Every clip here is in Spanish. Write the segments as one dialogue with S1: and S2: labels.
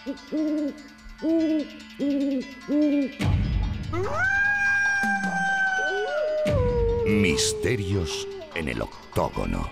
S1: Misterios en el octógono.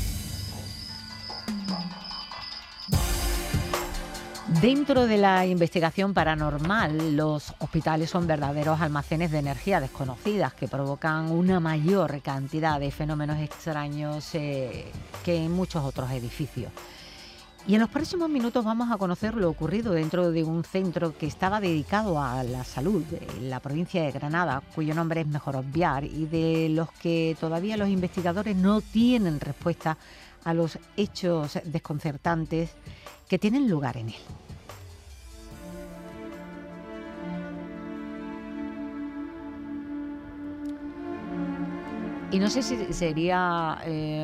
S2: Dentro de la investigación paranormal, los hospitales son verdaderos almacenes de energía desconocidas que provocan una mayor cantidad de fenómenos extraños que en muchos otros edificios. Y en los próximos minutos vamos a conocer lo ocurrido dentro de un centro que estaba dedicado a la salud en la provincia de Granada, cuyo nombre es mejor obviar, y de los que todavía los investigadores no tienen respuesta a los hechos desconcertantes que tienen lugar en él. Y no sé si sería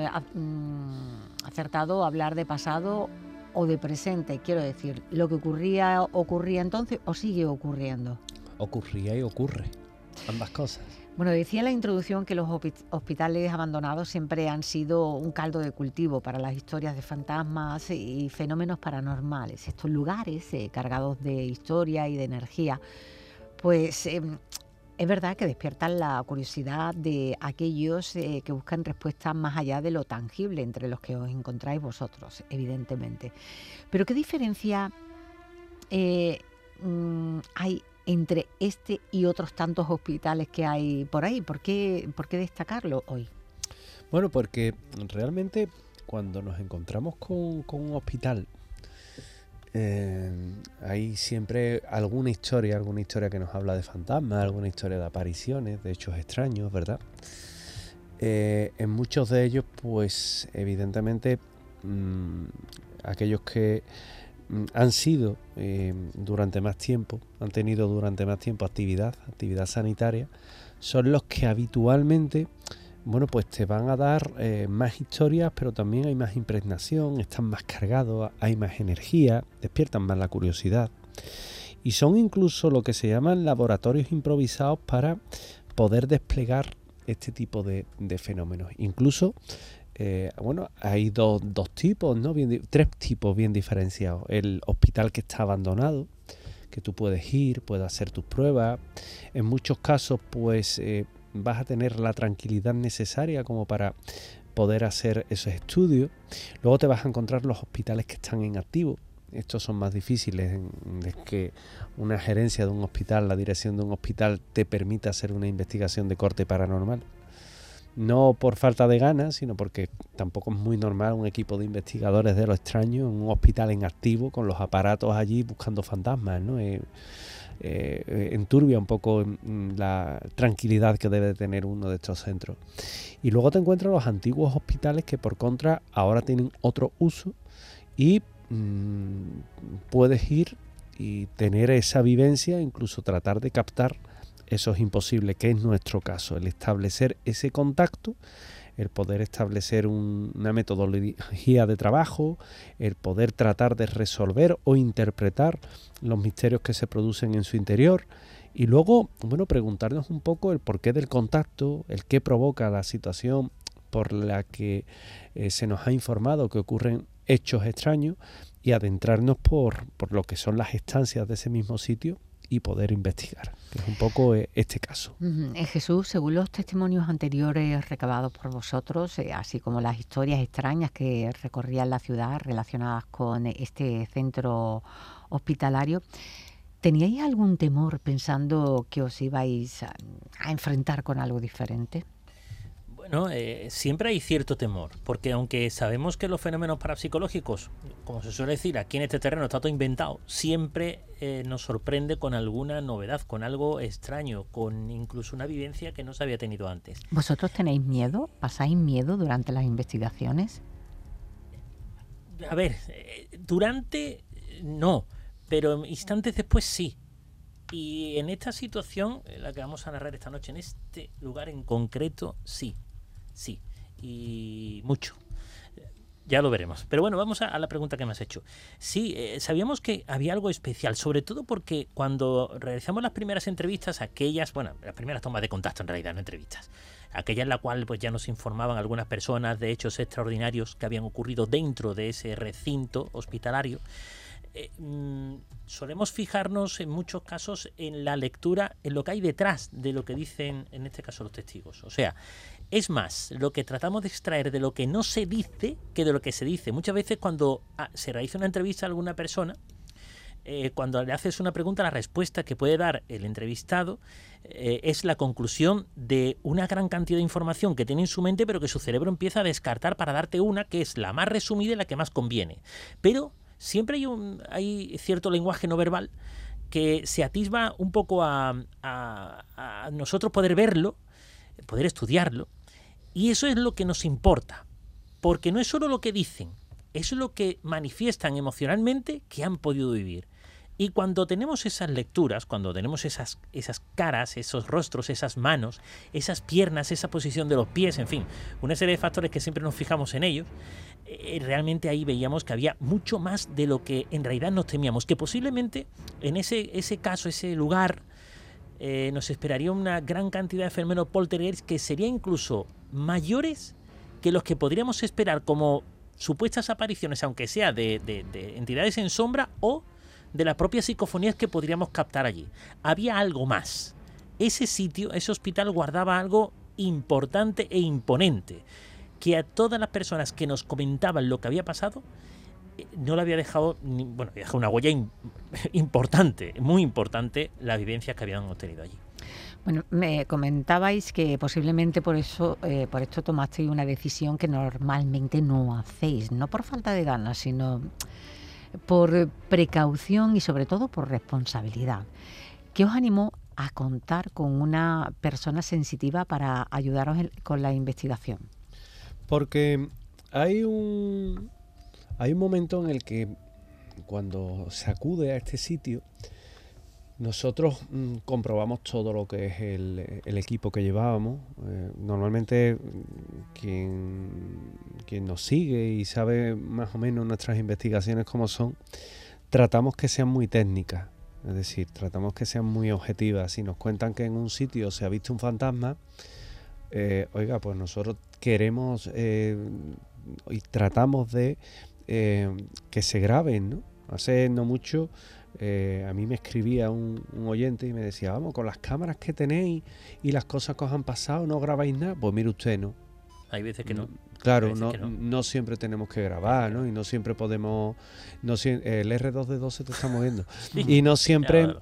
S2: acertado hablar de pasado o de presente. Quiero decir, ¿lo que ocurría entonces o sigue ocurriendo?
S3: Ocurría y ocurre, ambas cosas.
S2: Bueno, decía en la introducción que los hospitales abandonados siempre han sido un caldo de cultivo para las historias de fantasmas y fenómenos paranormales. Estos lugares cargados de historia y de energía, pues es verdad que despiertan la curiosidad de aquellos que buscan respuestas más allá de lo tangible, entre los que os encontráis vosotros, evidentemente. Pero ¿qué diferencia hay entre este y otros tantos hospitales que hay por ahí? ¿Por qué destacarlo hoy?
S3: Bueno, porque realmente cuando nos encontramos con un hospital, hay siempre alguna historia que nos habla de fantasmas, alguna historia de apariciones, de hechos extraños, ¿verdad? En muchos de ellos, pues evidentemente aquellos que han sido durante más tiempo, han tenido durante más tiempo actividad sanitaria, son los que habitualmente, bueno, pues te van a dar más historias, pero también hay más impregnación, están más cargados, hay más energía, despiertan más la curiosidad. Y son incluso lo que se llaman laboratorios improvisados para poder desplegar este tipo de fenómenos. Incluso, bueno, hay dos tipos, ¿no? Tres tipos bien diferenciados. El hospital que está abandonado, que tú puedes ir, puedes hacer tus pruebas. En muchos casos, pues vas a tener la tranquilidad necesaria como para poder hacer esos estudios. Luego te vas a encontrar los hospitales que están en activo. Estos son más difíciles de que una gerencia de un hospital, la dirección de un hospital te permita hacer una investigación de corte paranormal. No por falta de ganas, sino porque tampoco es muy normal un equipo de investigadores de lo extraño en un hospital en activo con los aparatos allí buscando fantasmas, ¿no? Enturbia un poco la tranquilidad que debe tener uno de estos centros. Y luego te encuentras los antiguos hospitales que por contra ahora tienen otro uso y puedes ir y tener esa vivencia, incluso tratar de captar esos imposibles, que es nuestro caso, el establecer ese contacto, el poder establecer una metodología de trabajo, el poder tratar de resolver o interpretar los misterios que se producen en su interior y luego, bueno, preguntarnos un poco el porqué del contacto, el qué provoca la situación por la que se nos ha informado que ocurren hechos extraños y adentrarnos por lo que son las estancias de ese mismo sitio y poder investigar, que es un poco este caso.
S2: Jesús, según los testimonios anteriores recabados por vosotros, así como las historias extrañas que recorrían la ciudad relacionadas con este centro hospitalario, ¿teníais algún temor pensando que os ibais a enfrentar con algo diferente?
S4: Bueno, siempre hay cierto temor, porque aunque sabemos que los fenómenos parapsicológicos, como se suele decir, aquí en este terreno está todo inventado, siempre nos sorprende con alguna novedad, con algo extraño, con incluso una vivencia que no se había tenido antes.
S2: ¿Vosotros tenéis miedo? ¿Pasáis miedo durante las investigaciones?
S4: A ver, durante no, pero instantes después sí. Y en esta situación, la que vamos a narrar esta noche, en este lugar en concreto, sí, y mucho. Ya lo veremos. Pero bueno, vamos a la pregunta que me has hecho. Sí, sabíamos que había algo especial, sobre todo porque cuando realizamos las primeras entrevistas, aquellas, bueno, las primeras tomas de contacto en realidad, no entrevistas, aquella en la cual pues ya nos informaban algunas personas de hechos extraordinarios que habían ocurrido dentro de ese recinto hospitalario, solemos fijarnos en muchos casos en la lectura, en lo que hay detrás de lo que dicen, en este caso, los testigos. O sea, es más lo que tratamos de extraer de lo que no se dice que de lo que se dice. Muchas veces cuando se realiza una entrevista a alguna persona, cuando le haces una pregunta, la respuesta que puede dar el entrevistado es la conclusión de una gran cantidad de información que tiene en su mente, pero que su cerebro empieza a descartar para darte una que es la más resumida y la que más conviene. Pero siempre hay cierto lenguaje no verbal que se atisba un poco a nosotros poder verlo, poder estudiarlo, y eso es lo que nos importa, porque no es solo lo que dicen, es lo que manifiestan emocionalmente que han podido vivir. Y cuando tenemos esas lecturas, cuando tenemos esas caras, esos rostros, esas manos, esas piernas, esa posición de los pies, en fin, una serie de factores que siempre nos fijamos en ellos, realmente ahí veíamos que había mucho más de lo que en realidad nos temíamos, que posiblemente en ese caso, ese lugar, nos esperaría una gran cantidad de fenómenos poltergeist que serían incluso mayores que los que podríamos esperar como supuestas apariciones, aunque sea de entidades en sombra o de las propias psicofonías que podríamos captar allí. Había algo más. Ese sitio, ese hospital guardaba algo importante e imponente, que a todas las personas que nos comentaban lo que había pasado, no le había dejado, había dejado una huella importante, muy importante, las vivencias que habían obtenido allí.
S2: Bueno, me comentabais que posiblemente por esto tomasteis una decisión que normalmente no hacéis, no por falta de ganas, sino por precaución y sobre todo por responsabilidad. ¿Qué os animó a contar con una persona sensitiva para ayudaros con la investigación?
S3: Porque hay un momento en el que cuando se acude a este sitio, nosotros comprobamos todo lo que es el equipo que llevábamos. Normalmente quien nos sigue y sabe más o menos nuestras investigaciones cómo son, tratamos que sean muy técnicas. Es decir, tratamos que sean muy objetivas. Si nos cuentan que en un sitio se ha visto un fantasma, pues nosotros queremos y tratamos de que se graben, ¿no? Hace no mucho a mí me escribía un oyente y me decía, vamos, con las cámaras que tenéis y las cosas que os han pasado, ¿no grabáis nada? Pues mire usted, ¿no?
S4: Hay veces que no.
S3: Claro, no siempre tenemos que grabar, ¿no? Y no siempre podemos... el R2D2 se te está moviendo. Sí. Y no siempre,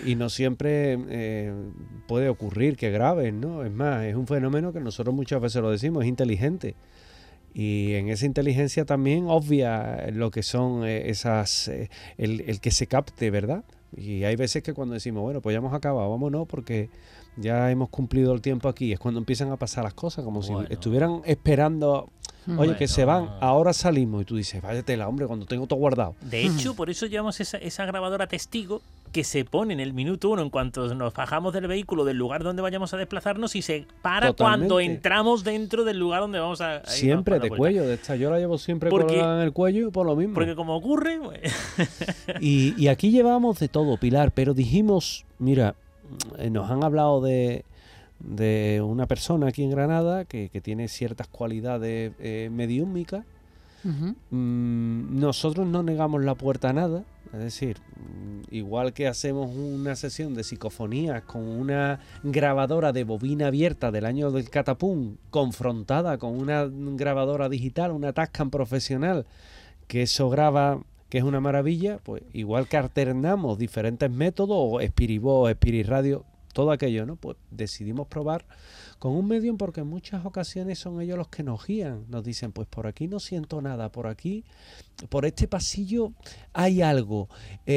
S3: puede ocurrir que graben, ¿no? Es más, es un fenómeno que nosotros muchas veces lo decimos, es inteligente. Y en esa inteligencia también obvia lo que son el que se capte, ¿verdad? Y hay veces que cuando decimos, bueno, pues ya hemos acabado, vámonos porque ya hemos cumplido el tiempo aquí, es cuando empiezan a pasar las cosas, como si estuvieran esperando, que se van, ahora salimos, y tú dices, váyatela, hombre, cuando tengo todo guardado.
S4: De hecho, por eso llevamos esa grabadora testigo que se pone en el minuto 1 en cuanto nos bajamos del vehículo, del lugar donde vayamos a desplazarnos, y se para cuando entramos dentro del lugar donde vamos a ir.
S3: Siempre de cuello, yo la llevo siempre colgada en el cuello por lo mismo.
S4: Porque como ocurre...
S3: y aquí llevamos de todo, Pilar, pero dijimos, mira, nos han hablado de una persona aquí en Granada que tiene ciertas cualidades mediúmicas. Uh-huh. Nosotros no negamos la puerta a nada, es decir, igual que hacemos una sesión de psicofonías con una grabadora de bobina abierta del año del catapum confrontada con una grabadora digital, una Tascam profesional, que eso graba, que es una maravilla, pues igual que alternamos diferentes métodos, o Spirivox, Spiriradio, todo aquello, ¿no? Pues decidimos probar con un medium porque en muchas ocasiones son ellos los que nos guían. Nos dicen, pues por aquí no siento nada, por aquí, por este pasillo hay algo.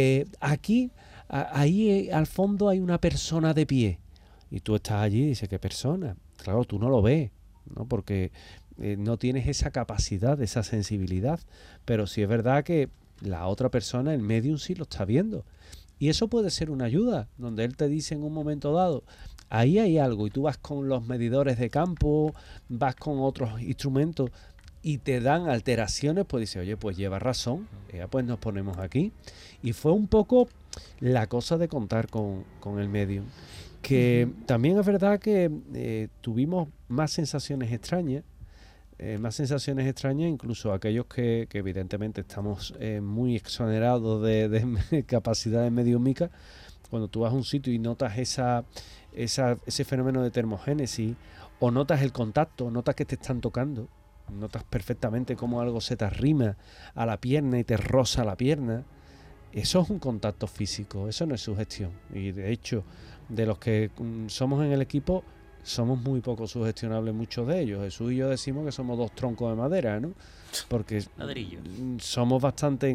S3: Ahí al fondo hay una persona de pie. Y tú estás allí y dices, ¿qué persona? Claro, tú no lo ves, ¿no? Porque no tienes esa capacidad, esa sensibilidad. Pero sí es verdad que la otra persona, el medium, sí lo está viendo. Y eso puede ser una ayuda, donde él te dice en un momento dado, ahí hay algo, y tú vas con los medidores de campo, vas con otros instrumentos y te dan alteraciones, pues dice, oye, pues lleva razón, pues nos ponemos aquí. Y fue un poco la cosa de contar con el medium, que también es verdad que tuvimos más sensaciones extrañas. más sensaciones extrañas, incluso aquellos que evidentemente estamos muy exonerados de capacidades mediúmicas. Cuando tú vas a un sitio y notas ese fenómeno de termogénesis, o notas el contacto, notas que te están tocando, notas perfectamente cómo algo se te arrima a la pierna y te roza la pierna, eso es un contacto físico, eso no es sugestión. Y de hecho, de los que somos en el equipo, somos muy poco sugestionables muchos de ellos. Jesús y yo decimos que somos 2 troncos de madera, ¿no? Porque
S4: ladrillos.
S3: Somos bastante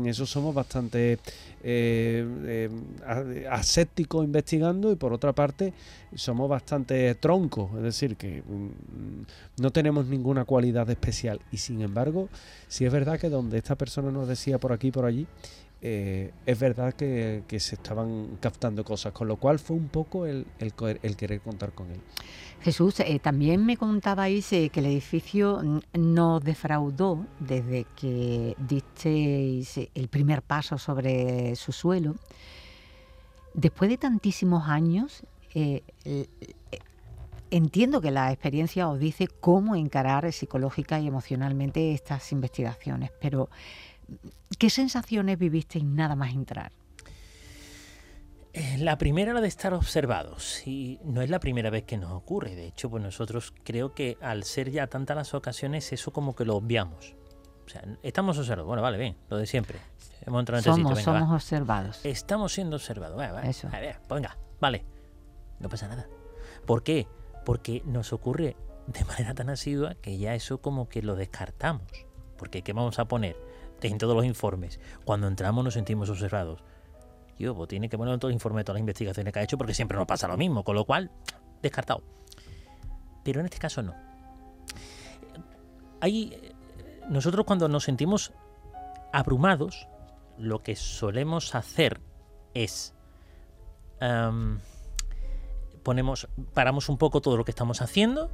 S3: asépticos investigando, y por otra parte somos bastante troncos, es decir, que no tenemos ninguna cualidad especial. Y sin embargo, sí es verdad que donde esta persona nos decía por aquí y por allí, es verdad que se estaban captando cosas, con lo cual fue un poco el querer contar con él.
S2: Jesús, también me contabais que el edificio nos defraudó desde que disteis el primer paso sobre su suelo. Después de tantísimos años, entiendo que la experiencia os dice cómo encarar psicológica y emocionalmente estas investigaciones, pero ¿qué sensaciones vivisteis nada más entrar?
S4: La primera, la de estar observados, y no es la primera vez que nos ocurre. De hecho, pues nosotros creo que al ser ya tantas las ocasiones, eso como que lo obviamos. O sea, estamos observados. Bueno, vale, bien, lo de siempre. Hemos entrado en este sitio,
S2: somos observados.
S4: Estamos siendo observados. Vale,
S2: eso.
S4: A ver, pues venga, vale. No pasa nada. ¿Por qué? Porque nos ocurre de manera tan asidua que ya eso como que lo descartamos. Porque ¿qué vamos a poner en todos los informes? Cuando entramos nos sentimos observados. Pues tiene que poner todo el informe de todas las investigaciones que ha hecho, porque siempre nos pasa lo mismo, con lo cual, descartado. Pero en este caso no. Nosotros cuando nos sentimos abrumados, lo que solemos hacer es paramos un poco todo lo que estamos haciendo,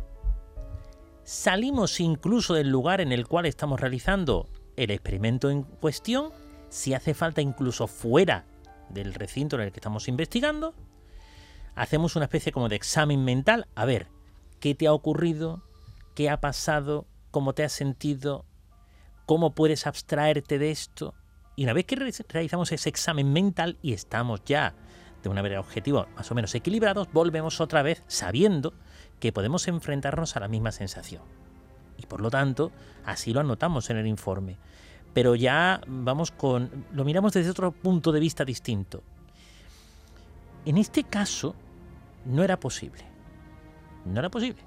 S4: salimos incluso del lugar en el cual estamos realizando el experimento en cuestión, si hace falta incluso fuera del recinto en el que estamos investigando, hacemos una especie como de examen mental, a ver, ¿qué te ha ocurrido? ¿Qué ha pasado? ¿Cómo te has sentido? ¿Cómo puedes abstraerte de esto? Y una vez que realizamos ese examen mental y estamos ya de una manera objetiva más o menos equilibrados, volvemos otra vez sabiendo que podemos enfrentarnos a la misma sensación. Y por lo tanto, así lo anotamos en el informe. Pero ya lo miramos desde otro punto de vista distinto. En este caso, no era posible. No era posible.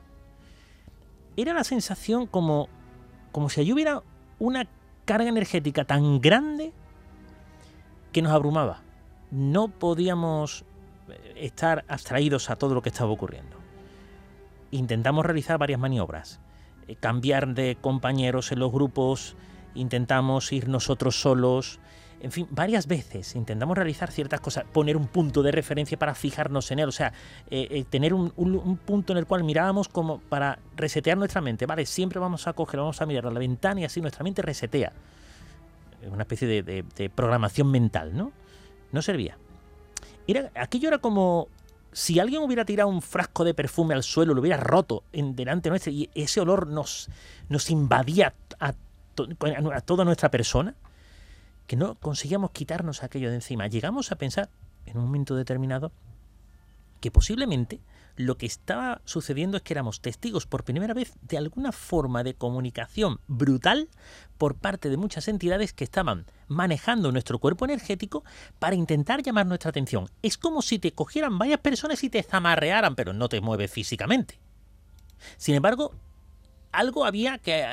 S4: Era la sensación como si allí hubiera una carga energética tan grande que nos abrumaba. No podíamos estar abstraídos a todo lo que estaba ocurriendo. Intentamos realizar varias maniobras. Cambiar de compañeros en los grupos, intentamos ir nosotros solos, en fin, varias veces intentamos realizar ciertas cosas, poner un punto de referencia para fijarnos en él, o sea, tener un punto en el cual mirábamos como para resetear nuestra mente, ¿vale? Siempre vamos a mirar a la ventana y así nuestra mente resetea. Una especie de programación mental, ¿no? No servía. Aquello era como si alguien hubiera tirado un frasco de perfume al suelo, lo hubiera roto delante nuestro y ese olor nos invadía a toda nuestra persona, que no conseguíamos quitarnos aquello de encima. Llegamos a pensar en un momento determinado que posiblemente lo que estaba sucediendo es que éramos testigos por primera vez de alguna forma de comunicación brutal por parte de muchas entidades que estaban manejando nuestro cuerpo energético para intentar llamar nuestra atención. Es como si te cogieran varias personas y te zamarrearan, pero no te mueves físicamente. Sin embargo, algo había que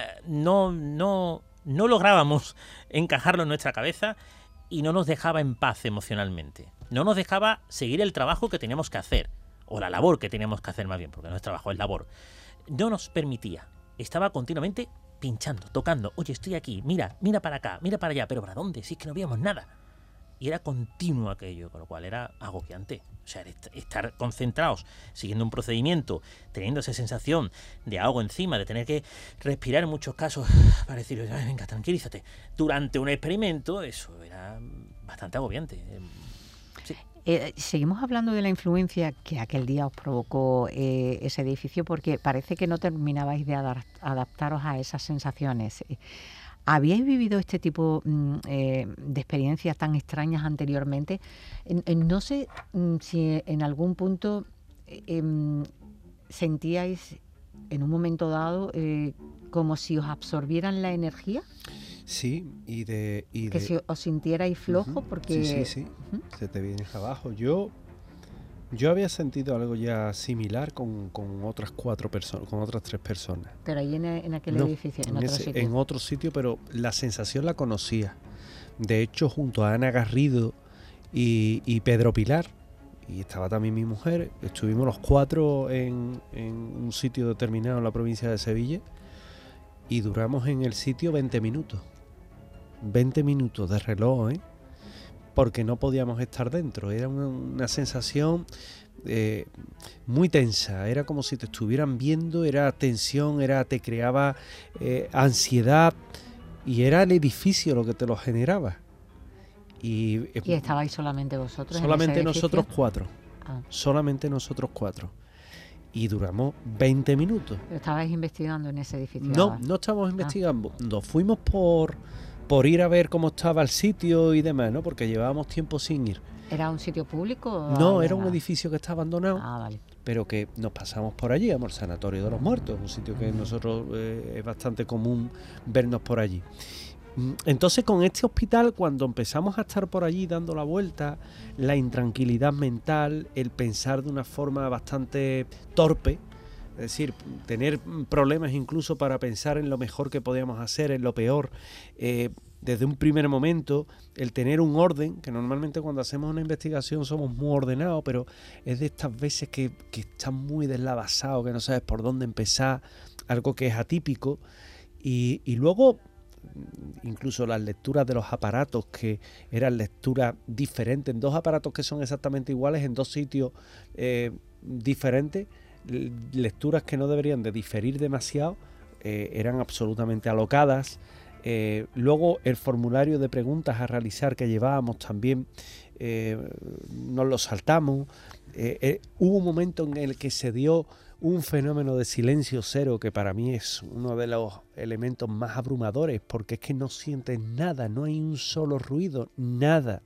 S4: no lográbamos encajarlo en nuestra cabeza y no nos dejaba en paz emocionalmente. No nos dejaba seguir el trabajo que teníamos que hacer, o la labor que teníamos que hacer más bien, porque no es trabajo, es labor. No nos permitía. Estaba continuamente pinchando, tocando. Oye, estoy aquí, mira para acá, mira para allá, pero ¿para dónde? Si es que no veíamos nada. Y era continuo aquello, con lo cual era agobiante. O sea, estar concentrados, siguiendo un procedimiento, teniendo esa sensación de ahogo encima, de tener que respirar en muchos casos para decir, venga, tranquilízate. Durante un experimento, eso era bastante agobiante. Sí.
S2: Seguimos hablando de la influencia que aquel día os provocó ese edificio, porque parece que no terminabais de adaptaros a esas sensaciones. ¿Habíais vivido este tipo de experiencias tan extrañas anteriormente? No sé si en algún punto sentíais en un momento dado como si os absorbieran la energía.
S3: Sí,
S2: que si os sintierais flojo, porque...
S3: Sí. Se te vienes abajo. Yo había sentido algo ya similar con otras 4 personas, con otras 3 personas.
S2: Pero ahí en aquel edificio, en otro sitio.
S3: En otro sitio, pero la sensación la conocía. De hecho, junto a Ana Garrido y Pedro Pilar, y estaba también mi mujer, estuvimos los 4 en un sitio determinado en la provincia de Sevilla y duramos en el sitio 20 minutos. 20 minutos de reloj, porque no podíamos estar dentro. Era una sensación muy tensa, era como si te estuvieran viendo, era tensión, te creaba ansiedad, y era el edificio lo que te lo generaba. ¿Y
S2: estabais solamente vosotros?
S3: Solamente
S2: en ese
S3: nosotros
S2: edificio?
S3: 4. Solamente nosotros 4. Y duramos 20 minutos.
S2: ¿Estabais investigando en ese edificio?
S3: No estábamos investigando. Nos fuimos por ir a ver cómo estaba el sitio y demás, ¿no? Porque llevábamos tiempo sin ir.
S2: ¿Era un sitio público?
S3: No, era un edificio que está abandonado,
S2: vale.
S3: Pero que nos pasamos por allí, al Sanatorio de los Muertos, un sitio que nosotros es bastante común vernos por allí. Entonces, con este hospital, cuando empezamos a estar por allí dando la vuelta, la intranquilidad mental, el pensar de una forma bastante torpe, es decir, tener problemas incluso para pensar en lo mejor que podíamos hacer, en lo peor, desde un primer momento, el tener un orden, que normalmente cuando hacemos una investigación somos muy ordenados, pero es de estas veces que estás muy deslavazado, que no sabes por dónde empezar, algo que es atípico, y luego incluso las lecturas de los aparatos, que eran lecturas diferentes, en 2 aparatos que son exactamente iguales, en 2 sitios diferentes, lecturas que no deberían de diferir demasiado, eran absolutamente alocadas. Luego el formulario de preguntas a realizar que llevábamos también nos lo saltamos. Hubo un momento en el que se dio un fenómeno de silencio cero, que para mí es uno de los elementos más abrumadores, porque es que no sientes nada, no hay un solo ruido, nada.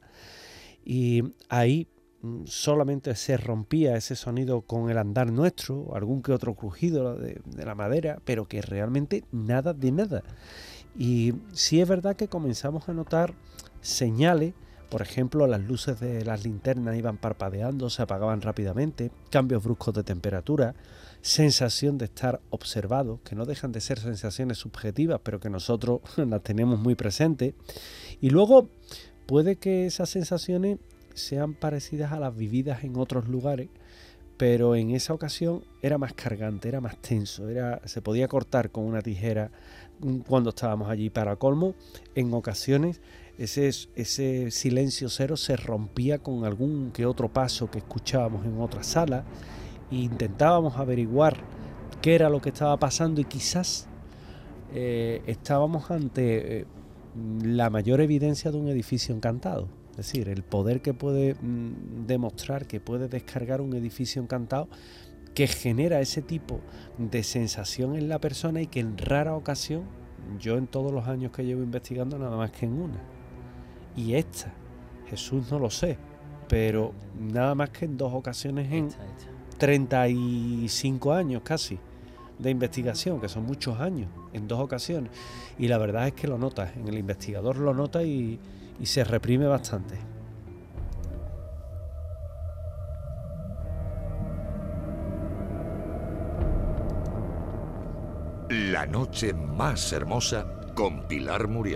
S3: Y ahí solamente se rompía ese sonido con el andar nuestro, algún que otro crujido de la madera, pero que realmente nada de nada. Y sí es verdad que comenzamos a notar señales, por ejemplo, las luces de las linternas iban parpadeando, se apagaban rápidamente, cambios bruscos de temperatura, sensación de estar observados, que no dejan de ser sensaciones subjetivas, pero que nosotros las tenemos muy presentes. Y luego puede que esas sensaciones sean parecidas a las vividas en otros lugares, pero en esa ocasión era más cargante, era más tenso, se podía cortar con una tijera cuando estábamos allí. Para colmo, en ocasiones ese silencio cero se rompía con algún que otro paso que escuchábamos en otra sala, e intentábamos averiguar qué era lo que estaba pasando, y quizás estábamos ante la mayor evidencia de un edificio encantado. Es decir, el poder que puede demostrar, que puede descargar un edificio encantado, que genera ese tipo de sensación en la persona, y que en rara ocasión, yo en todos los años que llevo investigando, nada más que en una. Y esta, Jesús, no lo sé, pero nada más que en 2 ocasiones en 35 años casi de investigación, que son muchos años, en 2 ocasiones. Y la verdad es que lo notas, en el investigador lo nota y se reprime bastante.
S1: La noche más hermosa con Pilar Muriel.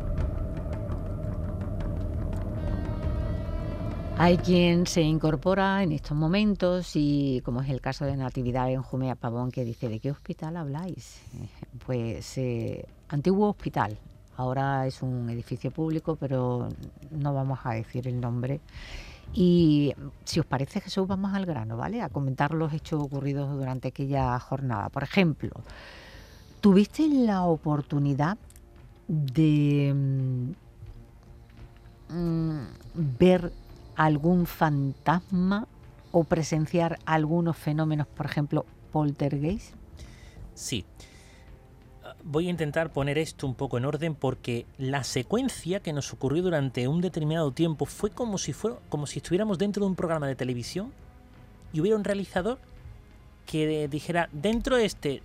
S2: Hay quien se incorpora en estos momentos, y como es el caso de Natividad Benjumea Pavón, que dice: ¿de qué hospital habláis? Pues antiguo hospital. Ahora es un edificio público, pero no vamos a decir el nombre. Y si os parece, Jesús, vamos al grano, ¿vale? A comentar los hechos ocurridos durante aquella jornada. Por ejemplo, ¿tuviste la oportunidad de ver algún fantasma o presenciar algunos fenómenos, por ejemplo, poltergeist?
S4: Sí. Voy a intentar poner esto un poco en orden porque la secuencia que nos ocurrió durante un determinado tiempo fue como si estuviéramos dentro de un programa de televisión y hubiera un realizador que dijera dentro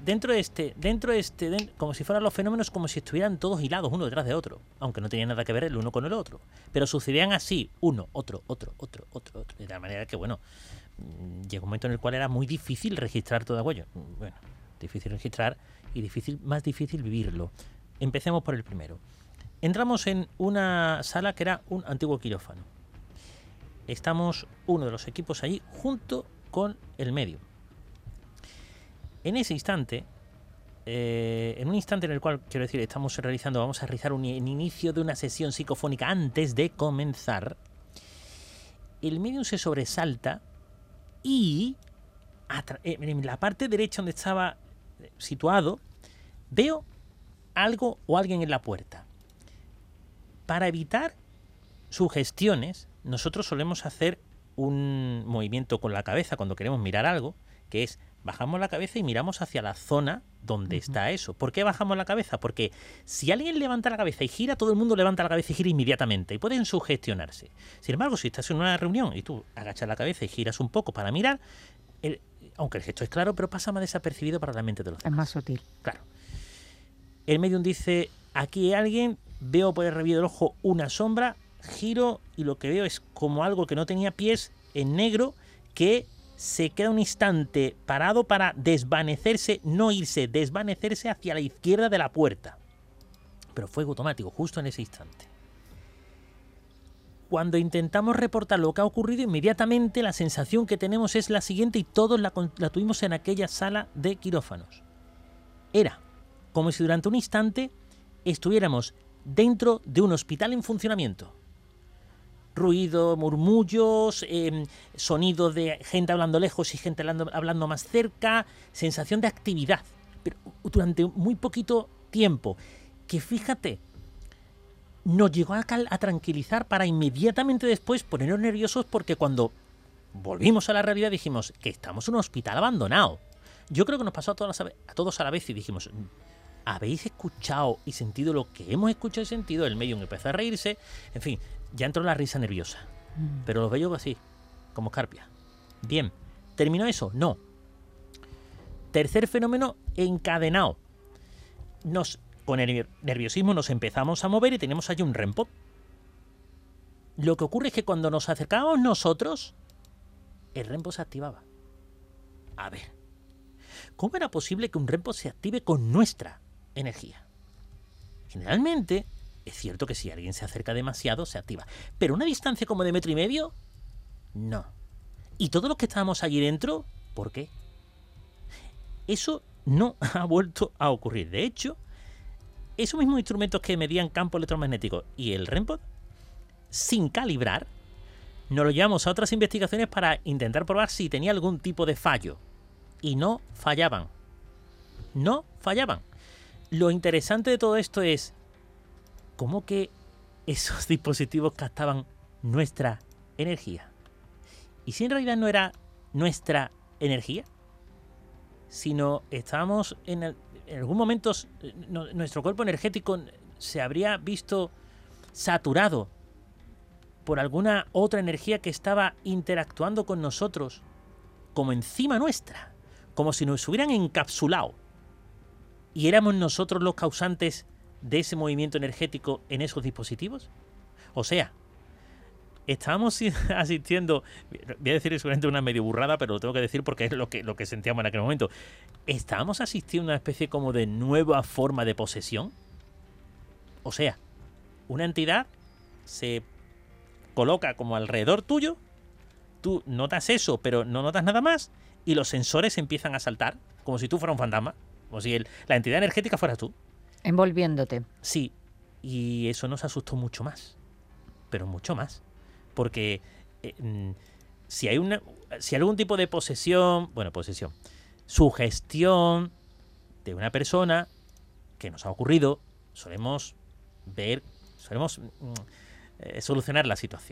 S4: como si fueran los fenómenos como si estuvieran todos hilados uno detrás de otro, aunque no tenía nada que ver el uno con el otro, pero sucedían así, uno, otro, de tal manera que bueno, llegó un momento en el cual era muy difícil registrar todo aquello. Bueno, difícil registrar y más difícil vivirlo. Empecemos por el primero. Entramos en una sala que era un antiguo quirófano. Estamos uno de los equipos allí junto con el médium. En ese instante, en un instante en el cual, quiero decir, vamos a realizar un inicio de una sesión psicofónica antes de comenzar, el medium se sobresalta y en la parte derecha donde estaba situado, veo algo o alguien en la puerta. Para evitar sugestiones, nosotros solemos hacer un movimiento con la cabeza cuando queremos mirar algo, que es bajamos la cabeza y miramos hacia la zona donde está eso. ¿Por qué bajamos la cabeza? Porque si alguien levanta la cabeza y gira, todo el mundo levanta la cabeza y gira inmediatamente y pueden sugestionarse. Sin embargo, si estás en una reunión y tú agachas la cabeza y giras un poco para mirar, aunque el gesto es claro, pero pasa más desapercibido para la mente de los demás.
S2: Es más sutil.
S4: Claro. El medium dice, aquí hay alguien, veo por el rabillo del ojo una sombra, giro y lo que veo es como algo que no tenía pies en negro que se queda un instante parado para desvanecerse, no irse, desvanecerse hacia la izquierda de la puerta. Pero fuego automático, justo en ese instante. Cuando intentamos reportar lo que ha ocurrido, inmediatamente la sensación que tenemos es la siguiente y todos la tuvimos en aquella sala de quirófanos. Era como si durante un instante estuviéramos dentro de un hospital en funcionamiento. Ruido, murmullos, sonido de gente hablando lejos y gente hablando más cerca, sensación de actividad, pero durante muy poquito tiempo, que fíjate, nos llegó a tranquilizar para inmediatamente después ponernos nerviosos porque cuando volvimos a la realidad dijimos que estamos en un hospital abandonado. Yo creo que nos pasó a todos a la vez y dijimos, ¿habéis escuchado y sentido lo que hemos escuchado y sentido? El medium empezó a reírse, en fin, ya entró la risa nerviosa. Pero lo veo así, como escarpia. Bien, ¿terminó eso? No. Tercer fenómeno encadenado. Con el nerviosismo nos empezamos a mover y tenemos allí un REM pod. Lo que ocurre es que cuando nos acercábamos nosotros, el REM pod se activaba. A ver, ¿cómo era posible que un REM pod se active con nuestra energía? Generalmente, es cierto que si alguien se acerca demasiado, se activa. Pero una distancia como de 1,5 metros, no. ¿Y todos los que estábamos allí dentro? ¿Por qué? Eso no ha vuelto a ocurrir. De hecho, esos mismos instrumentos que medían campo electromagnético y el REM pod, sin calibrar, nos lo llevamos a otras investigaciones para intentar probar si tenía algún tipo de fallo. Y no fallaban. No fallaban. Lo interesante de todo esto es cómo que esos dispositivos captaban nuestra energía. ¿Y si en realidad no era nuestra energía? Sino estábamos en algún momento, nuestro cuerpo energético se habría visto saturado por alguna otra energía que estaba interactuando con nosotros como encima nuestra, como si nos hubieran encapsulado y éramos nosotros los causantes de ese movimiento energético en esos dispositivos. O sea, estábamos asistiendo, voy a decir seguramente una medio burrada, pero lo tengo que decir porque es lo que sentíamos en aquel momento. Estábamos asistiendo a una especie como de nueva forma de posesión. O sea, una entidad se coloca como alrededor tuyo, tú notas eso, pero no notas nada más, y los sensores empiezan a saltar, como si tú fueras un fantasma, como si la entidad energética fueras tú.
S2: Envolviéndote.
S4: Sí, y eso nos asustó mucho más, pero mucho más, porque si hay algún tipo de posesión, sugestión de una persona que nos ha ocurrido, solemos solucionar la situación.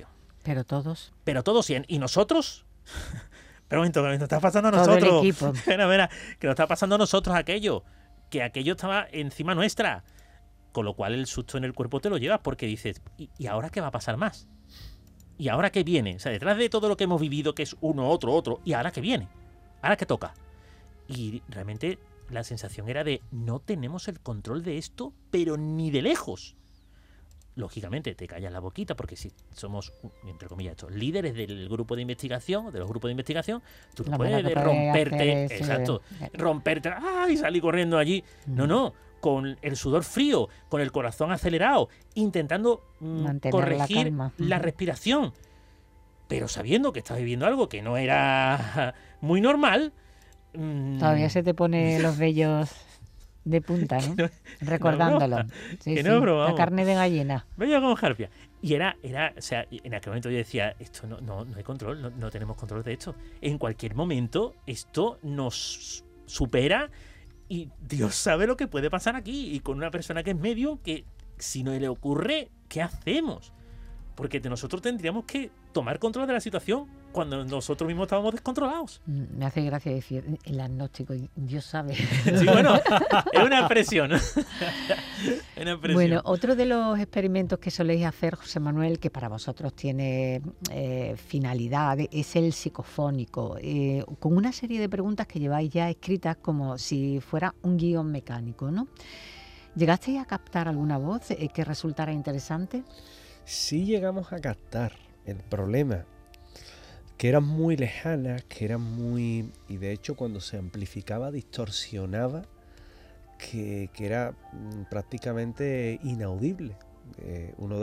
S2: Pero todos.
S4: Pero todos, y nosotros... Pero un momento, que nos está pasando a
S2: Todo
S4: nosotros.
S2: el equipo.
S4: Mira, que nos está pasando a nosotros aquello. Que aquello estaba encima nuestra. Con lo cual el susto en el cuerpo te lo llevas porque dices, ¿y ahora qué va a pasar más? ¿Y ahora qué viene? O sea, detrás de todo lo que hemos vivido, que es uno, otro, ¿y ahora qué viene? ¿Ahora qué toca? Y realmente la sensación era de no tenemos el control de esto, pero ni de lejos. Lógicamente te callas la boquita porque si somos, entre comillas, estos líderes del grupo de investigación, de los grupos de investigación, tú no puedes romperte, romperte, y salir corriendo allí. No, con el sudor frío, con el corazón acelerado, intentando corregir la respiración, pero sabiendo que estás viviendo algo que no era muy normal.
S2: Todavía se te pone los vellos de punta, ¿no? Recordándolo. Sí, la carne de gallina.
S4: Bello como jarpia. Y era, o sea, en aquel momento yo decía, esto no hay control, no tenemos control de esto. En cualquier momento esto nos supera y Dios sabe lo que puede pasar aquí. Y con una persona que es medio, que si no le ocurre, ¿qué hacemos? Porque nosotros tendríamos que tomar control de la situación cuando nosotros mismos estábamos descontrolados.
S2: Me hace gracia decir el agnóstico, Dios sabe.
S4: Sí, bueno, es una expresión.
S2: Bueno, otro de los experimentos que soléis hacer, José Manuel, que para vosotros tiene finalidad, es el psicofónico, con una serie de preguntas que lleváis ya escritas como si fuera un guión mecánico, ¿no? ¿Llegasteis a captar alguna voz que resultara interesante?
S3: Sí llegamos a captar. El problema, que eran muy lejanas, que eran muy... Y de hecho cuando se amplificaba distorsionaba, que era prácticamente inaudible. Una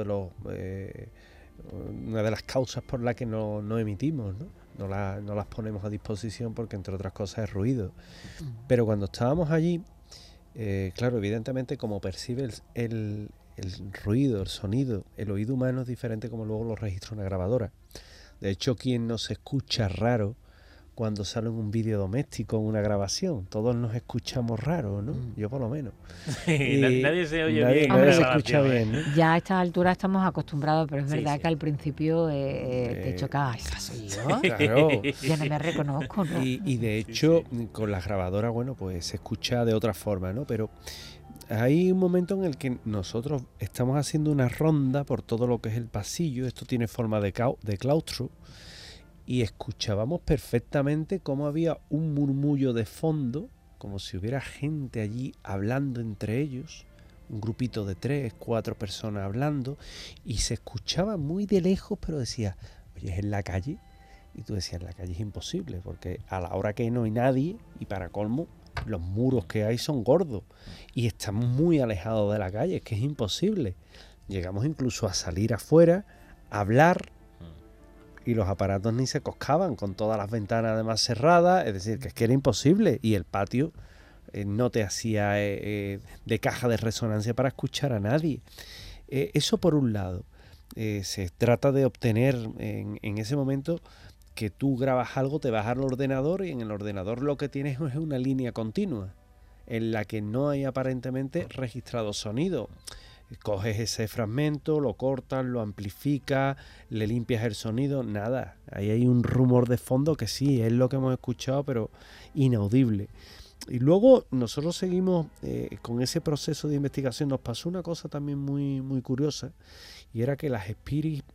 S3: de las causas por las que no emitimos, ¿no? No las ponemos a disposición porque entre otras cosas es ruido. Pero cuando estábamos allí, claro, evidentemente como percibe el ruido, el sonido, el oído humano es diferente como luego lo registra una grabadora. De hecho, quien no se escucha raro cuando sale en un vídeo doméstico, en una grabación, todos nos escuchamos raro, ¿no? Yo por lo menos.
S4: Nadie se oye bien.
S3: Nadie se escucha bien, ¿no?
S2: Ya a estas alturas estamos acostumbrados, pero es verdad que al principio te choca. ¿Esa soy yo?
S3: Claro.
S2: Yo no me reconozco, ¿no?
S3: Y de hecho, con las grabadoras, bueno, pues se escucha de otra forma, ¿no? Pero hay un momento en el que nosotros estamos haciendo una ronda por todo lo que es el pasillo. Esto tiene forma de claustro. Y escuchábamos perfectamente cómo había un murmullo de fondo, como si hubiera gente allí hablando entre ellos, un grupito de 3, 4 personas hablando, y se escuchaba muy de lejos, pero decía, oye, ¿es en la calle? Y tú decías, en la calle es imposible, porque a la hora que no hay nadie, y para colmo, los muros que hay son gordos, y estamos muy alejados de la calle, es que es imposible. Llegamos incluso a salir afuera, a hablar, y los aparatos ni se coscaban, con todas las ventanas además cerradas, es decir, que es que era imposible, y el patio no te hacía de caja de resonancia para escuchar a nadie. Eso por un lado. Se trata de obtener en ese momento que tú grabas algo, te vas al ordenador y en el ordenador lo que tienes es una línea continua en la que no hay aparentemente registrado sonido. Coges ese fragmento, lo cortas, lo amplificas, le limpias el sonido, nada. Ahí hay un rumor de fondo que sí, es lo que hemos escuchado, pero inaudible. Y luego nosotros seguimos con ese proceso de investigación. Nos pasó una cosa también muy, muy curiosa, y era que las Spirit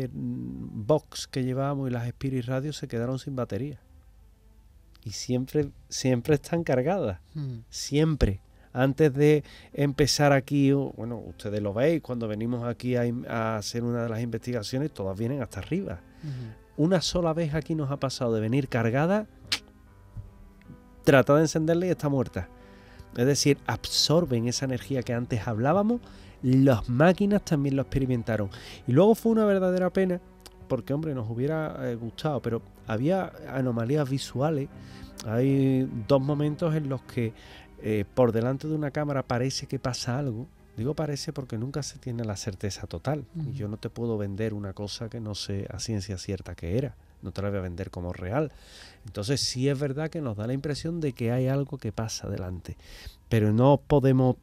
S3: Box que llevábamos y las Spirit Radio se quedaron sin batería. Y siempre están cargadas, siempre. Antes de empezar aquí, bueno, ustedes lo veis, cuando venimos aquí a hacer una de las investigaciones, todas vienen hasta arriba. Una sola vez aquí nos ha pasado de venir cargada, trata de encenderla y está muerta. Es decir, absorben esa energía que antes hablábamos, las máquinas también lo experimentaron. Y luego fue una verdadera pena, porque hombre, nos hubiera gustado, pero había anomalías visuales. Hay 2 momentos en los que por delante de una cámara parece que pasa algo. Digo parece porque nunca se tiene la certeza total. Y yo no te puedo vender una cosa que no sé a ciencia cierta que era. No te la voy a vender como real. Entonces sí es verdad que nos da la impresión de que hay algo que pasa delante. Pero no podemos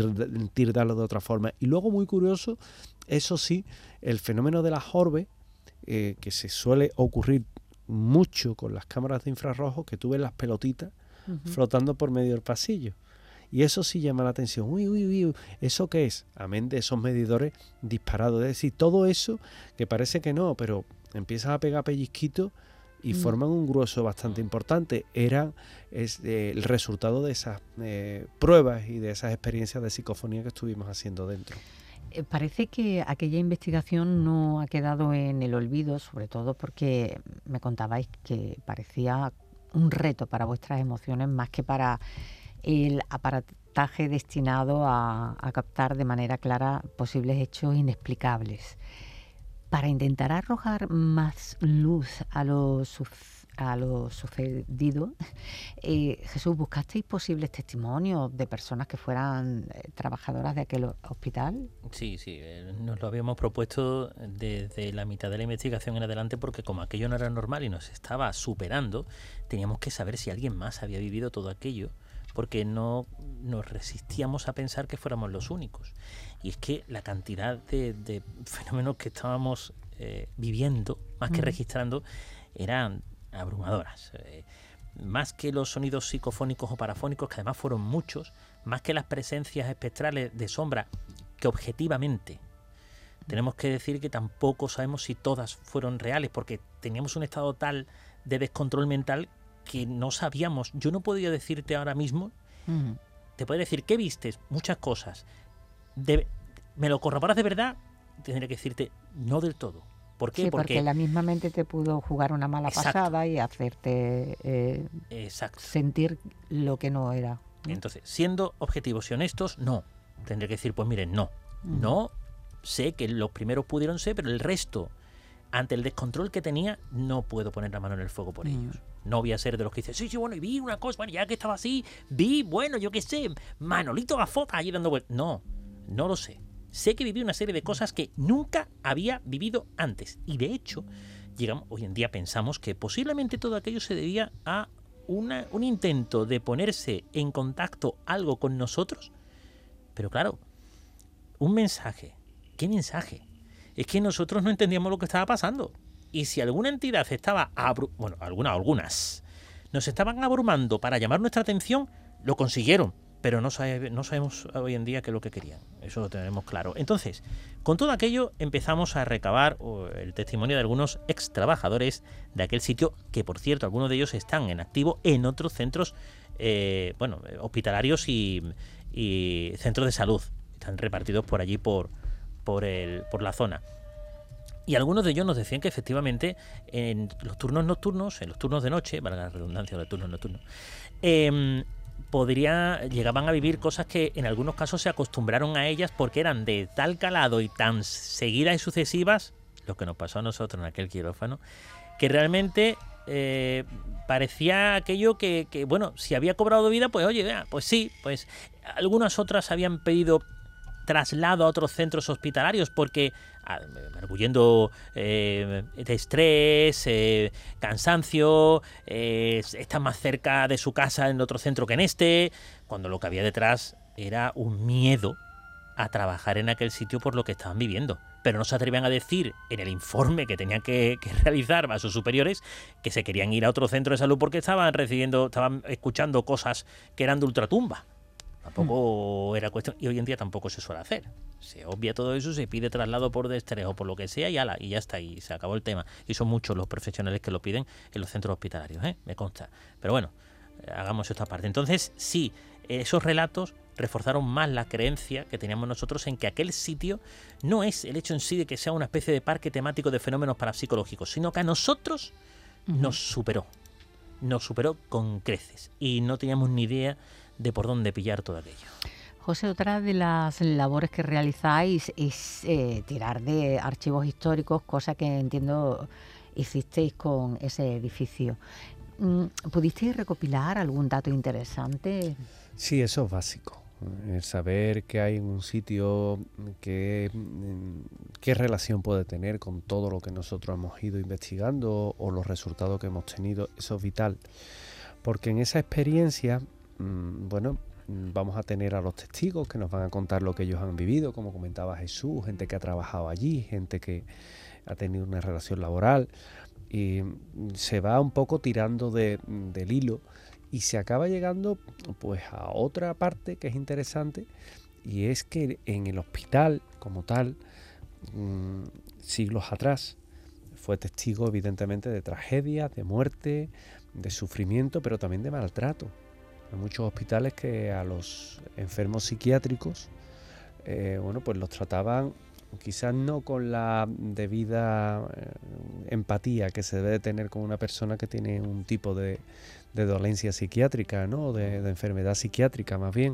S3: tildarlo de otra forma. Y luego muy curioso, eso sí, el fenómeno de las orbes que se suele ocurrir mucho con las cámaras de infrarrojos, que tú ves las pelotitas flotando por medio del pasillo. Y eso sí llama la atención. Uy, ¿eso qué es? Amén de esos medidores disparados. Es decir, todo eso que parece que no, pero empiezas a pegar pellizquitos y forman un grueso bastante importante. Era el resultado de esas pruebas y de esas experiencias de psicofonía que estuvimos haciendo dentro.
S2: Parece que aquella investigación no ha quedado en el olvido, sobre todo porque me contabais que parecía un reto para vuestras emociones más que para el aparataje destinado a captar de manera clara posibles hechos inexplicables. Para intentar arrojar más luz a lo sucedido, Jesús, ¿buscasteis posibles testimonios de personas que fueran trabajadoras de aquel hospital?
S4: Sí, nos lo habíamos propuesto desde la mitad de la investigación en adelante, porque como aquello no era normal y nos estaba superando, teníamos que saber si alguien más había vivido todo aquello, porque no nos resistíamos a pensar que fuéramos los únicos. Y es que la cantidad de fenómenos que estábamos viviendo, más que registrando, eran abrumadoras. Más que los sonidos psicofónicos o parafónicos, que además fueron muchos, más que las presencias espectrales de sombra, que objetivamente tenemos que decir que tampoco sabemos si todas fueron reales, porque teníamos un estado tal de descontrol mental que no sabíamos. Yo no podía decirte ahora mismo, te puedo decir, ¿qué vistes? Muchas cosas. ¿Me lo corroboras de verdad? Tendría que decirte, no del todo. ¿Por qué?
S2: Sí, porque la misma mente te pudo jugar una mala pasada y hacerte sentir lo que no era, ¿no?
S4: Entonces, siendo objetivos y honestos, no. Tendría que decir, pues miren, no. No, sé que los primeros pudieron ser, pero el resto, ante el descontrol que tenía, no puedo poner la mano en el fuego por ellos. No voy a ser de los que dicen, sí, bueno, y vi una cosa, bueno, ya que estaba así, bueno, yo qué sé, Manolito Gafota allí dando vueltas. No lo sé. Sé que viví una serie de cosas que nunca había vivido antes. Y de hecho, hoy en día pensamos que posiblemente todo aquello se debía a un intento de ponerse en contacto algo con nosotros. Pero claro, un mensaje. ¿Qué mensaje? Es que nosotros no entendíamos lo que estaba pasando. Y si alguna entidad estaba algunas nos estaban abrumando para llamar nuestra atención, lo consiguieron. Pero no sabemos hoy en día qué es lo que querían. Eso lo tenemos claro. Entonces, con todo aquello empezamos a recabar el testimonio de algunos ex trabajadores de aquel sitio, que por cierto, algunos de ellos están en activo en otros centros hospitalarios y centros de salud. Están repartidos por allí por la zona. Y algunos de ellos nos decían que efectivamente en los turnos nocturnos, en los turnos de noche, valga la redundancia de turnos nocturnos, llegaban a vivir cosas que en algunos casos se acostumbraron a ellas porque eran de tal calado y tan seguidas y sucesivas, lo que nos pasó a nosotros en aquel quirófano, que realmente parecía aquello que bueno, si había cobrado vida, pues oye, pues sí, pues algunas otras habían pedido traslado a otros centros hospitalarios porque arguyendo de estrés, cansancio, está más cerca de su casa en otro centro que en este, cuando lo que había detrás era un miedo a trabajar en aquel sitio por lo que estaban viviendo. Pero no se atrevían a decir en el informe que tenían que realizar a sus superiores que se querían ir a otro centro de salud porque estaban escuchando cosas que eran de ultratumba. Tampoco era cuestión, y hoy en día tampoco se suele hacer. Se obvia todo eso, se pide traslado por estrés o por lo que sea y ya está, y se acabó el tema. Y son muchos los profesionales que lo piden en los centros hospitalarios, me consta. Pero bueno, hagamos esta parte. Entonces, sí, esos relatos reforzaron más la creencia que teníamos nosotros en que aquel sitio no es el hecho en sí de que sea una especie de parque temático de fenómenos parapsicológicos, sino que a nosotros nos superó con creces y no teníamos ni idea de por dónde pillar todo aquello.
S2: José, otra de las labores que realizáis es tirar de archivos históricos, cosa que entiendo hicisteis con ese edificio. ¿Pudisteis recopilar algún dato interesante?
S3: Sí, eso es básico. El saber que hay un sitio, qué relación puede tener con todo lo que nosotros hemos ido investigando o los resultados que hemos tenido, eso es vital. Porque en esa experiencia, vamos a tener a los testigos que nos van a contar lo que ellos han vivido, como comentaba Jesús, gente que ha trabajado allí, gente que ha tenido una relación laboral, y se va un poco tirando del hilo y se acaba llegando pues a otra parte que es interesante, y es que en el hospital como tal, siglos atrás, fue testigo evidentemente de tragedias, de muerte, de sufrimiento, pero también de maltrato. Hay muchos hospitales que a los enfermos psiquiátricos, pues los trataban quizás no con la debida empatía que se debe de tener con una persona que tiene un tipo de dolencia psiquiátrica, ¿no? De enfermedad psiquiátrica más bien.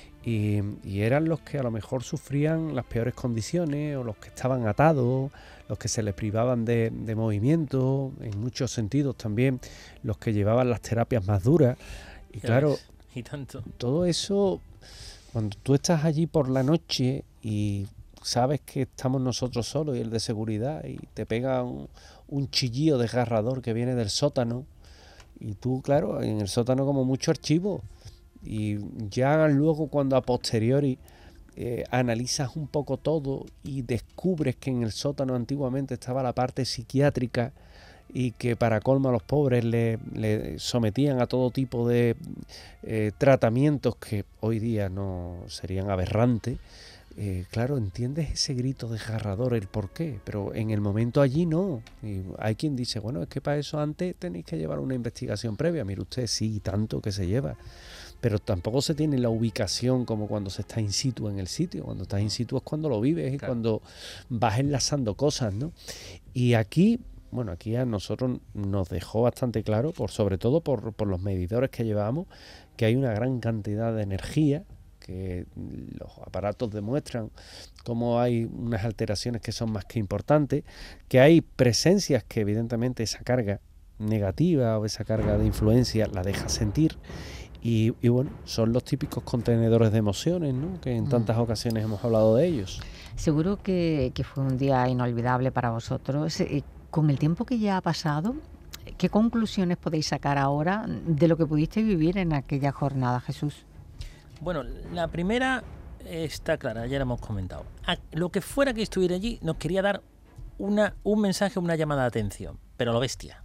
S3: Y eran los que a lo mejor sufrían las peores condiciones, o los que estaban atados, los que se les privaban de movimiento, en muchos sentidos también los que llevaban las terapias más duras. Y claro,
S4: y tanto.
S3: Todo eso, cuando tú estás allí por la noche y sabes que estamos nosotros solos y el de seguridad, y te pega un chillido desgarrador que viene del sótano, y tú, claro, en el sótano como mucho archivo, y ya luego cuando a posteriori analizas un poco todo y descubres que en el sótano antiguamente estaba la parte psiquiátrica, y que para colmo a los pobres le sometían a todo tipo de tratamientos que hoy día no serían aberrantes. Claro, entiendes ese grito desgarrador, el por qué, pero en el momento allí no. Y hay quien dice, bueno, es que para eso antes tenéis que llevar una investigación previa. Mire usted, sí, tanto que se lleva, pero tampoco se tiene la ubicación como cuando se está in situ en el sitio. Cuando estás in situ es cuando lo vives y cuando vas enlazando cosas, ¿no? Y aquí, bueno, aquí a nosotros nos dejó bastante claro, sobre todo por los medidores que llevamos, que hay una gran cantidad de energía, que los aparatos demuestran cómo hay unas alteraciones que son más que importantes, que hay presencias que evidentemente esa carga negativa o esa carga de influencia la deja sentir, y bueno, son los típicos contenedores de emociones, ¿no? Que en tantas ocasiones hemos hablado de ellos.
S2: Seguro que fue un día inolvidable para vosotros. Con el tiempo que ya ha pasado, ¿qué conclusiones podéis sacar ahora de lo que pudiste vivir en aquella jornada, Jesús?
S4: Bueno, la primera está clara, ya la hemos comentado. Lo que fuera que estuviera allí nos quería dar un mensaje, una llamada de atención, pero a lo bestia.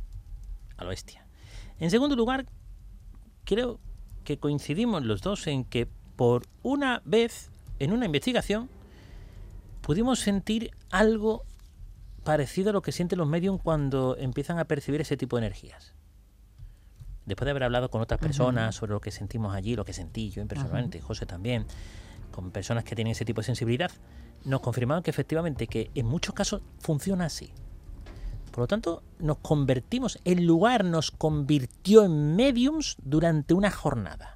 S4: En segundo lugar, creo que coincidimos los dos en que por una vez en una investigación pudimos sentir algo parecido a lo que sienten los mediums cuando empiezan a percibir ese tipo de energías. Después de haber hablado con otras personas sobre lo que sentimos allí, lo que sentí yo personalmente, José también, con personas que tienen ese tipo de sensibilidad, nos confirmaban que efectivamente, que en muchos casos funciona así. Por lo tanto, el lugar nos convirtió en mediums durante una jornada.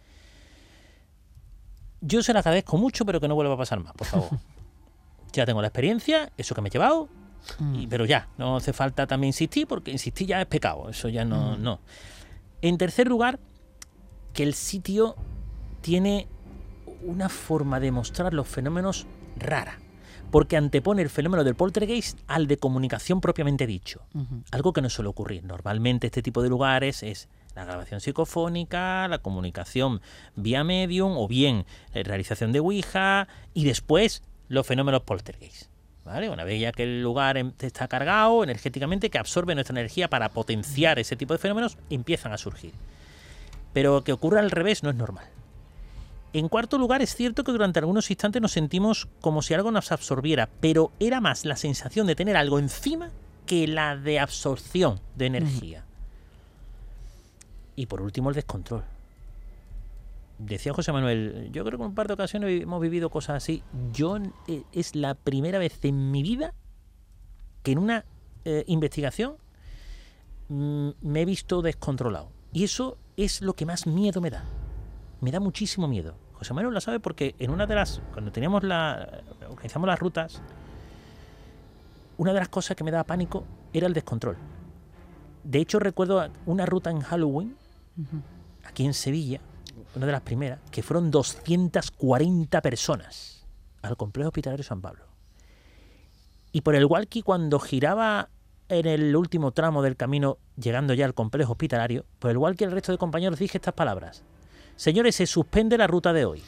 S4: Yo se lo agradezco mucho, pero que no vuelva a pasar más, por favor. Ya tengo la experiencia, eso que me he llevado, pero ya, no hace falta también insistir, porque insistir ya es pecado, eso ya no. En tercer lugar, que el sitio tiene una forma de mostrar los fenómenos rara, porque antepone el fenómeno del poltergeist al de comunicación propiamente dicho, algo que no suele ocurrir. Normalmente este tipo de lugares es la grabación psicofónica, la comunicación vía medium o bien la realización de Ouija y después los fenómenos poltergeist. ¿Vale? Una vez ya que el lugar está cargado energéticamente, que absorbe nuestra energía para potenciar ese tipo de fenómenos, empiezan a surgir. Pero que ocurra al revés no es normal. En cuarto lugar, es cierto que durante algunos instantes nos sentimos como si algo nos absorbiera, pero era más la sensación de tener algo encima que la de absorción de energía. Y por último, el descontrol. Decía José Manuel, yo creo que en un par de ocasiones hemos vivido cosas así. Es la primera vez en mi vida que en una investigación me he visto descontrolado. Y eso es lo que más miedo me da. Me da muchísimo miedo. José Manuel lo sabe porque en una de las... Cuando organizamos las rutas, una de las cosas que me daba pánico era el descontrol. De hecho, recuerdo una ruta en Halloween, aquí en Sevilla, una de las primeras, que fueron 240 personas al complejo hospitalario San Pablo. Y por el walkie, cuando giraba en el último tramo del camino, llegando ya al complejo hospitalario, por el walkie el resto de compañeros dije estas palabras: señores, se suspende la ruta de hoy.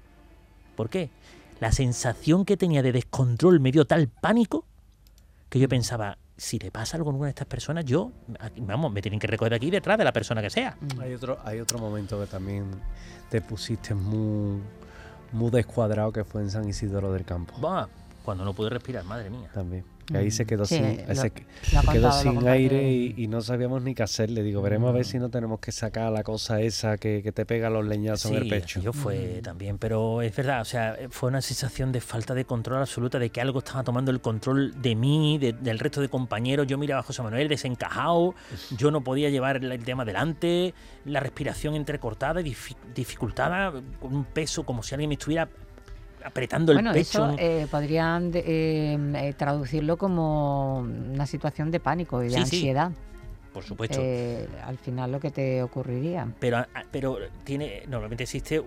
S4: ¿Por qué? La sensación que tenía de descontrol me dio tal pánico que yo pensaba, si le pasa algo a alguna de estas personas, vamos, me tienen que recoger aquí detrás de la persona que sea.
S3: Hay otro momento que también te pusiste muy descuadrado, que fue en San Isidoro del Campo.
S4: Bah, cuando no pude respirar, madre mía.
S3: También. Que ahí se quedó
S2: Sí,
S3: sin aire y no sabíamos ni qué hacer. Le digo, veremos a ver si no tenemos que sacar la cosa esa que te pega los leñazos en el pecho.
S4: Yo fue también, pero es verdad, o sea, fue una sensación de falta de control absoluta, de que algo estaba tomando el control de mí, del resto de compañeros. Yo miraba a José Manuel desencajado, yo no podía llevar el tema adelante, la respiración entrecortada y dificultada, con un peso como si alguien me estuviera apretando el pecho.
S2: Eso podrían traducirlo como una situación de pánico y de ansiedad.
S4: Por supuesto.
S2: Al final lo que te ocurriría.
S4: Pero normalmente existe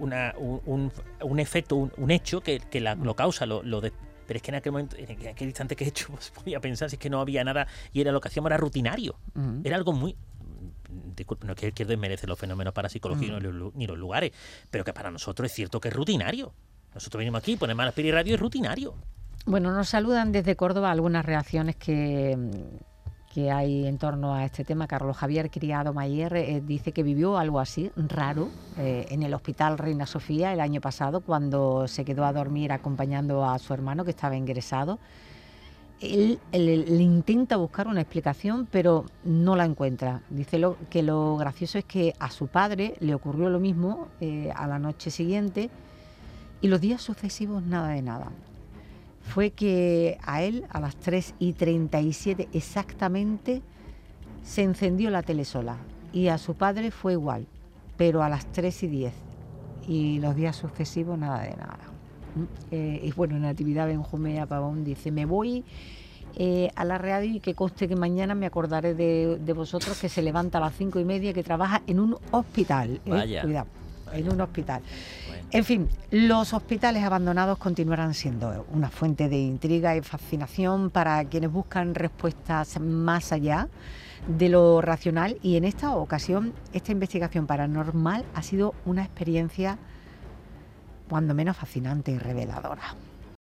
S4: un efecto, un hecho que lo causa, pero es que en aquel momento, en aquel instante que he hecho, pues podía pensar si es que no había nada y lo que hacíamos era rutinario. Era algo muy... Disculpe, no quiero desmerecer los fenómenos parapsicológicos ni los lugares, pero que para nosotros es cierto que es rutinario. Nosotros venimos aquí, ponemos la Espiri Radio, es rutinario.
S2: Bueno, nos saludan desde Córdoba algunas reacciones que hay en torno a este tema. Carlos Javier Criado Mayer dice que vivió algo así, raro, en el Hospital Reina Sofía el año pasado, cuando se quedó a dormir acompañando a su hermano que estaba ingresado. Él le intenta buscar una explicación, pero no la encuentra. Dice que lo gracioso es que a su padre le ocurrió lo mismo a la noche siguiente, y los días sucesivos nada de nada. Fue que a él, a las 3:37 exactamente, se encendió la tele sola. Y a su padre fue igual, pero a las 3:10. Y los días sucesivos nada de nada. Y bueno, Natividad Benjumea Pavón dice, me voy a la radio y que conste que mañana me acordaré de vosotros, que se levanta a las 5:30, que trabaja en un hospital.
S4: Vaya.
S2: Cuidado, en un hospital. En fin, los hospitales abandonados continuarán siendo una fuente de intriga y fascinación para quienes buscan respuestas más allá de lo racional, y en esta ocasión esta investigación paranormal ha sido una experiencia cuando menos fascinante y reveladora.